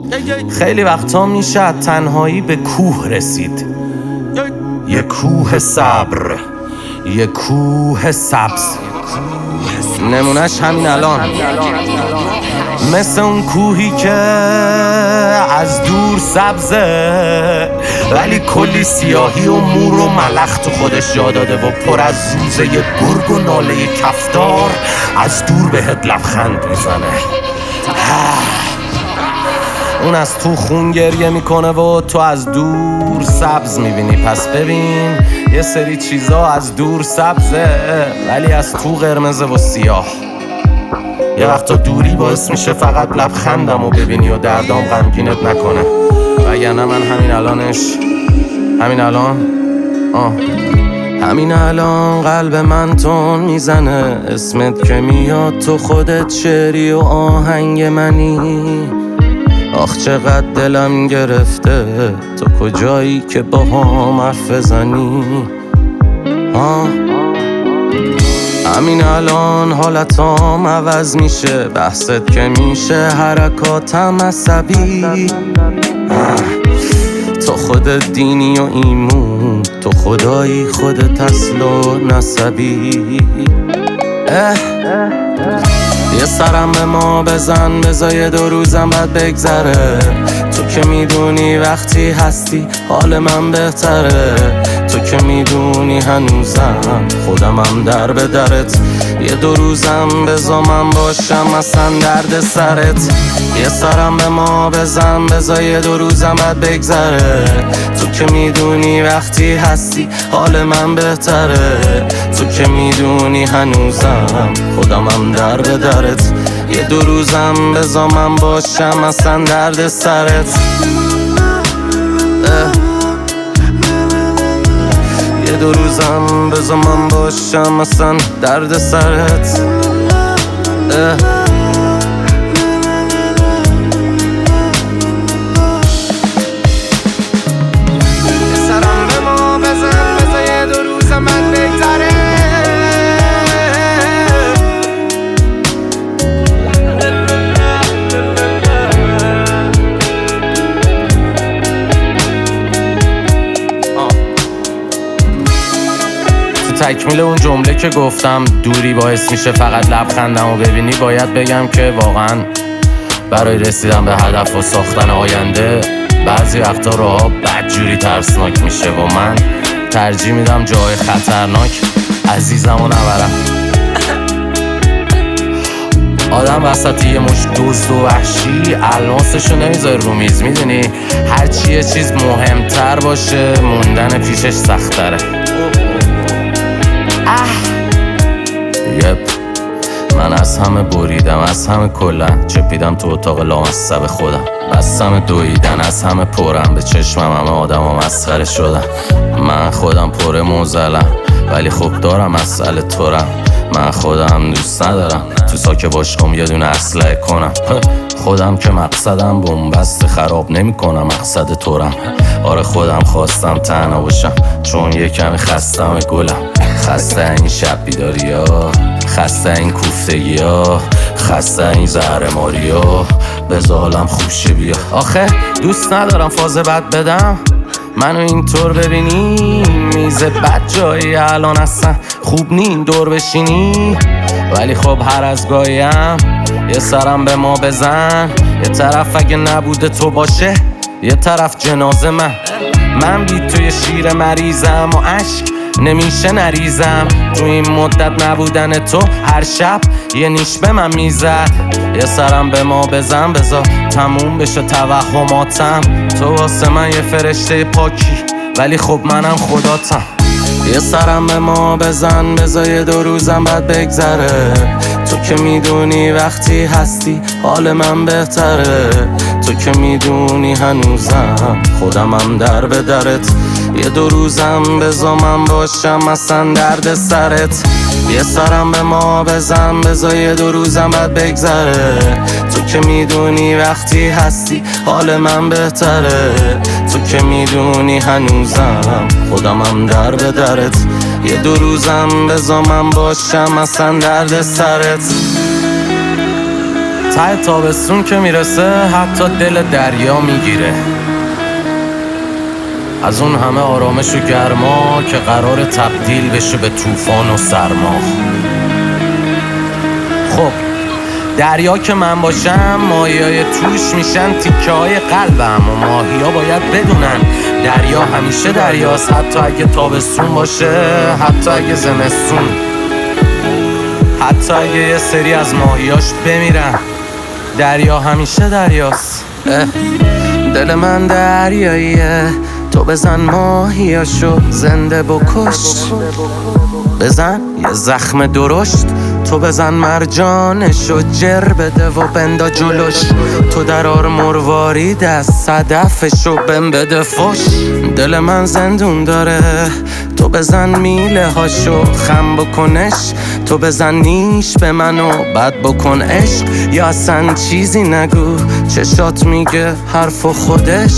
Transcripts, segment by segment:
خیلی وقتا میشه تنهایی به کوه رسید، یه کوه صبر، یه کوه سبز. نمونش همین الان، مثل اون کوهی که از دور سبزه ولی کلی سیاهی و مور و ملخ تو خودش جا داده و پر از زوزه گرگ و ناله کفتار از دور بهت لبخند میزنه. اون از تو خون گریه میکنه و تو از دور سبز میبینی. پس ببین یه سری چیزا از دور سبزه ولی از تو قرمزه و سیاه. یه وقتا دوری باعث میشه فقط لبخندم و ببینی و دردام غمگینت نکنه. وگرنه من همین الان قلب من تون میزنه. اسمت که میاد تو خودت شعری و آهنگ منی. آخ چقدر دلم گرفته تو کجایی که با هم حرف بزنی. همین الان حالتام عوض میشه، بحثت که میشه حرکاتم عصبی. تو خودت دینی و ایمون، تو خدایی خودت اصل و نسبی. یه سرم به ما بزن، بذار 2 روزم بعد بگذره. تو که میدونی وقتی هستی حال من بهتره. تو که میدونی هنوزم خودمم در به درت. یه 2 روزم بذار من باشم اصلا درد سرت. یه سرم به ما بزن، بذار 2 روزم بعد بگذره. تو که میدونی وقتی هستی حال من بهتره. تو که میدونی هنوزم خودمم در به درت. یه 2 روزم بذار من باشم اصلا درد سرت. یه 2 روزم بذار من باشم اصلا درد سرت. تکمیل اون جمله که گفتم دوری باعث میشه فقط لبخندمو ببینی، باید بگم که واقعا برای رسیدن به هدف و ساختن آینده بعضی وقتا راه‌ها بدجوری ترسناک میشه و من ترجیح میدم جای خطرناک عزیزمو نبرم. آدم وسط یه مش دزد و وحشی الماسشو نمیذاره رو میز. میدونی هرچی یه چیز مهمتر باشه موندن پیشش سخت‌تره. من از همه بریدم، از همه کلن چپیدم تو اتاق لامصب خودم. بستم دویدن، از همه پرم به چشمم همه آدم ها مسخره شدن. من خودم پر موزلم ولی خب دارم مسئله تورم. من خودم دوست ندارم تو ساکه باشم یه دونه اسلحه کنم. خودم که مقصدم بومبست خراب نمی کنم مقصد تورم. آره خودم خواستم تنها باشم چون یه کمی خستم گلم. خسته این شب بیداری ها، خسته این کوفتگی ها، خسته این زهرماری ها. بذارم خوشه بیا. آخه دوست ندارم فاز بد بدم منو اینطور ببینی. میز بد جایی الان اصلا خوب نی دور بشینی. ولی خب هر از گاهیم یه سرم به ما بزن. یه طرف اگه نبوده تو باشه، یه طرف جنازه من بی توی شیر مریضم و عشق نمیشه نریزم. تو این مدت نبودن تو هر شب یه نیش به من میزد. یه سرم به ما بزن، بذار تموم بشه توهماتم. تو واسه من یه فرشته پاکی ولی خب منم خداتم. یه سرم به ما بزن، بذار 2 روزم بعد بگذره. تو که میدونی وقتی هستی حال من بهتره. تو که میدونی هنوزم خودمم در به درت. یه 2 روزم بذار من باشم اصلا درد سرت. یه سرم به ما بزن، بذار 2 روزم بعد بگذره. تو که میدونی وقتی هستی حال من بهتره. تو که میدونی هنوزم خودمم در به درت. یه 2 روزم بذار من باشم اصلا درد سرت. ته تابستون که میرسه حتی دل دریا میگیره، از اون همه آرامش و گرما که قرار تبدیل بشه به طوفان و سرما. خب دریا که من باشم ماهیای توش میشن تیکه های قلبم و ماهیا باید بدونن دریا همیشه دریاست، حتی اگه تابستون باشه، حتی اگه زمستون، حتی اگه یه سری از ماهیاش بمیرن، دریا همیشه دریاست. دل من دریاییه، تو بزن ماهیاشو زنده بکش، بزن یه زخم درشت، تو بزن مرجانشو جر بده و بندا جلوش، تو درار مروارید از صدفشو بهم بده فش. دل من زندون داره، تو بزن میله هاشو خم بکنش، تو بزن نیش به منو بد بکن عشق، یا اصلا چیزی نگو چشات میگه حرف و خودش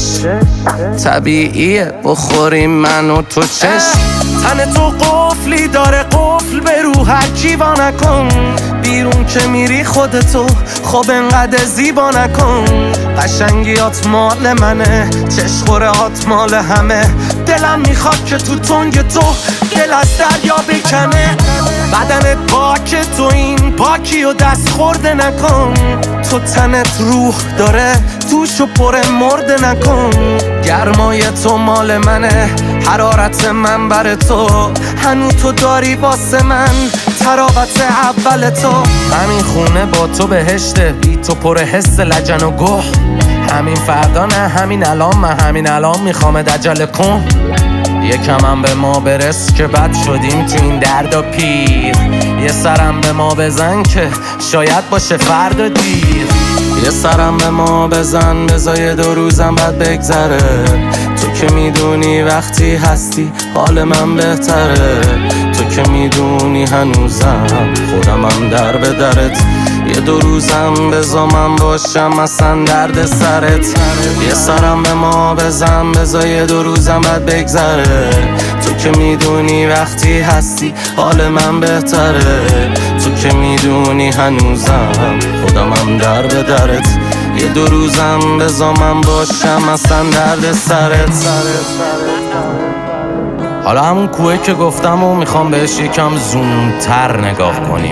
طبیعیه بخوریم من و تو چشم. تن تو قفلی داره، قفل به رو هر کی وا نکن، بیرون که میری خودتو خب انقدر زیبا نکن، قشنگیات مال منه، چشخورهات مال همه، دلم میخواد که تو تنگ تو دل از دریا بکنه، بدنت پاک تو این پاکی و دست خورده نکن، تو تنت روح داره توشو پر مرده نکن، گرمای تو مال منه، حرارت من بر تو، هنو تو داری واسه من تراوت اول تو، همین خونه با تو بهشته، بی تو پر حس لجن و گوه، همین فردا نه همین الان، من همین الان میخوام عجله کن، یکم هم به ما برس که بد شدیم تو این درد و پیر، یه سرم به ما بزن که شاید باشه فردا دیر، یه سرم به ما بزن بذار 2 روزم بعد بگذره، تو که میدونی وقتی هستی حال من بهتره، تو که میدونی هنوزم خودمم در به درت، یه 2 روزم بذار من باشم اصلا درد سرت، یه سرم به ما بزن بذار 2 روزم بعد بگذره، تو که میدونی وقتی هستی حال من بهتره، تو که میدونی هنوزم خودمم در به درت، یه 2 روزم بذار من باشم اصلا درد سرت. حالا همون کوه که گفتم و میخوام بهش یکم زومتر نگاه کنیم،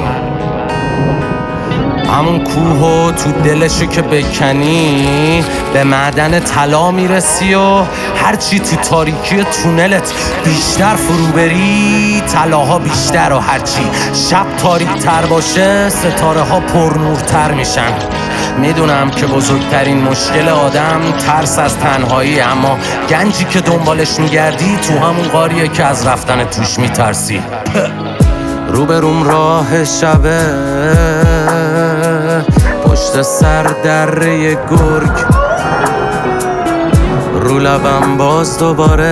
همون کوه تو دلشو که بکنی به معدن طلا میرسی و هرچی تو تاریکی تونلت بیشتر فرو بری طلاها بیشتر، و هرچی شب تاریک تر باشه ستاره ها پرنورتر میشن. میدونم که بزرگترین مشکل آدم ترس از تنهایی، اما گنجی که دنبالش میگردی تو همون غاریه که از رفتن توش میترسی. روبروم راه شبه، پشت سر دره گرگ، رو لبم باز دوباره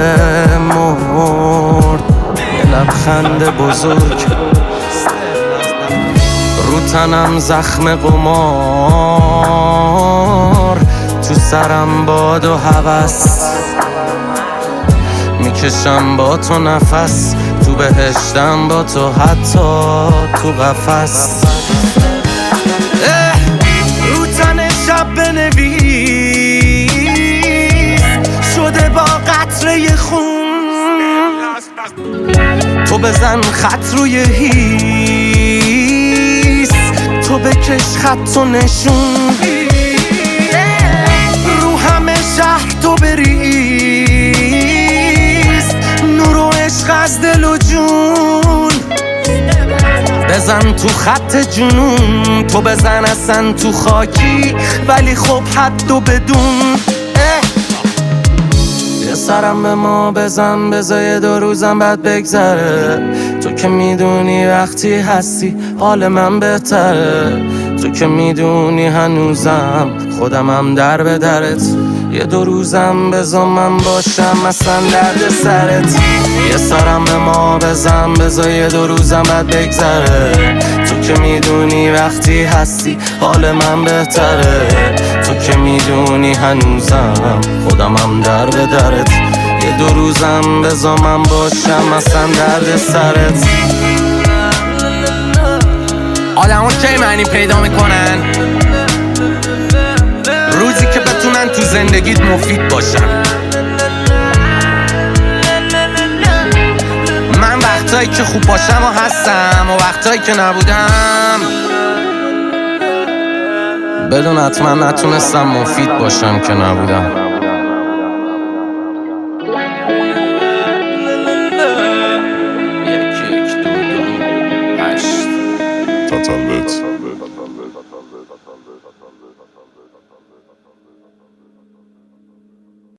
مرد یه لبخند بزرگ، رو تنم زخم قمار، تو سرم باد و هوس، میکشم با تو نفس، تو بهشتم با تو حتی تو قفس، رو تن شب بنویس شده با قطره خون، تو بزن خط روی هیس، تو بکش خط و نشون، رو همه شهر تو بریز نور و عشق از دل و جون، بزن تو خط جنون، تو بزن اصلا تو خاکی ولی خب حد و بدون، یه سرم به ما بزن بذار 2 روزم بعد بگذره، تو که میدونی وقتی هستی حال من بهتره، تو که میدونی هنوزم خودمم در به درت، یه 2 روزم بذار من باشم اصلا درد سرت، یه سرم به ما بزن بذار 2 روزم بعد بگذره، تو که میدونی وقتی هستی حال من بهتره، تو که میدونی هنوزم خودمم در به درت، یه 2 روزم بذار من باشم اصلا درد سرت. آدم کی معنی پیدا میکنن؟ روزی که بتونن تو زندگیت مفید باشن. من وقتایی که خوب باشم و هستم و وقتایی که نبودم بدون حتما نتونستم مفید باشم که نبودم. تتلت